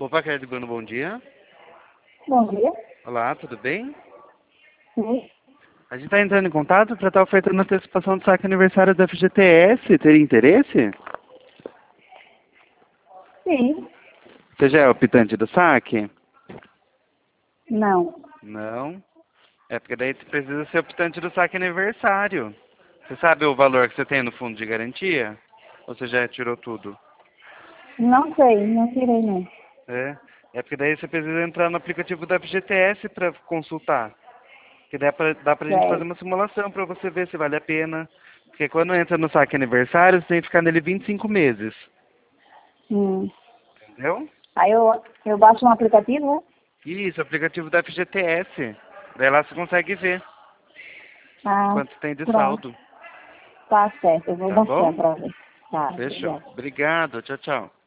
Opa, Kelly Bruno, bom dia. Bom dia. Olá, tudo bem? Sim. A gente está entrando em contato para estar ofertando antecipação do saque aniversário da FGTS. Teria interesse? Sim. Você já é optante do saque? Não. Não. É porque daí você precisa ser optante do saque aniversário. Você sabe o valor que você tem no fundo de garantia? Ou você já tirou tudo? Não sei, não tirei não. É. É porque daí você precisa entrar no aplicativo da FGTS para consultar. Que dá pra gente fazer Certo. uma simulação para você ver se vale a pena. Porque quando entra no saque aniversário, você tem que ficar nele 25 meses. Hum. Entendeu? Aí eu baixo um aplicativo, né? Isso, aplicativo da FGTS. Daí lá você consegue ver Ah, quanto tem de pronto. saldo. Tá certo, eu vou Tá baixar bom? pra ver. Tá, Fechou. obrigada. Obrigado. Tchau, tchau.